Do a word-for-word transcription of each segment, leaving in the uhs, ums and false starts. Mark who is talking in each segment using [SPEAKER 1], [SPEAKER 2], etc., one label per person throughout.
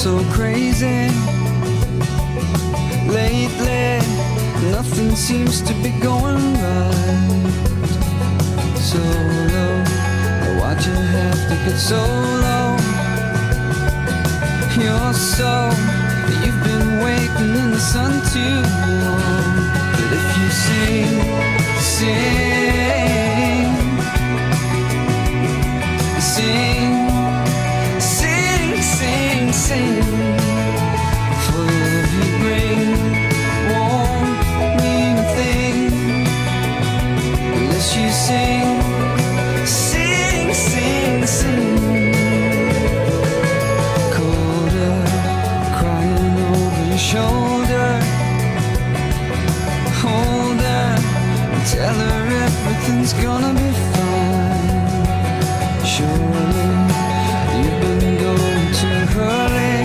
[SPEAKER 1] so crazy. Lately, nothing seems to be going right. So low, why'd you have to get so low? You're so, you've been waiting in the sun too long. But if you sing, sing, sing, sing, sing, sing, for the love you bring won't mean a thing unless you sing, sing, sing, sing. Colder, crying over your shoulder. Hold her and tell her everything's gonna be fine. Surely you've been going too early.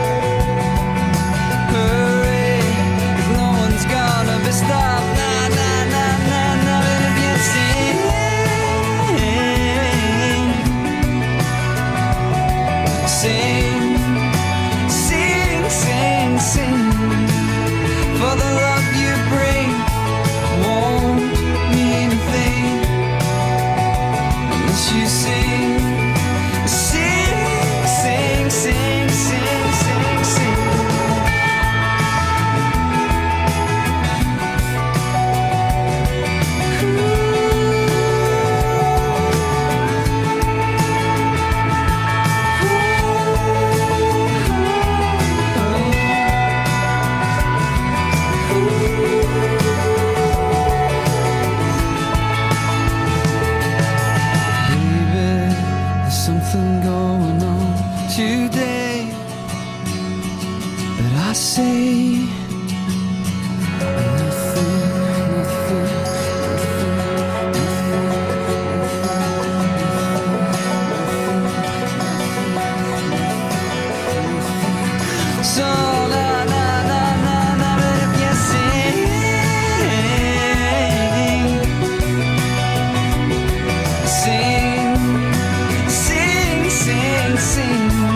[SPEAKER 1] Hurry, if no one's gonna be stopped. Nah, nah, nah, nah, nah. And if you sing, sing, sing, sing, sing, for the love you bring won't mean a thing unless you sing, sing, sing, sing, sing, sing, sing. Something going on today, but I say nothing, nothing, nothing. So na na na na na, but if you sing, sing, sing, sing, sing.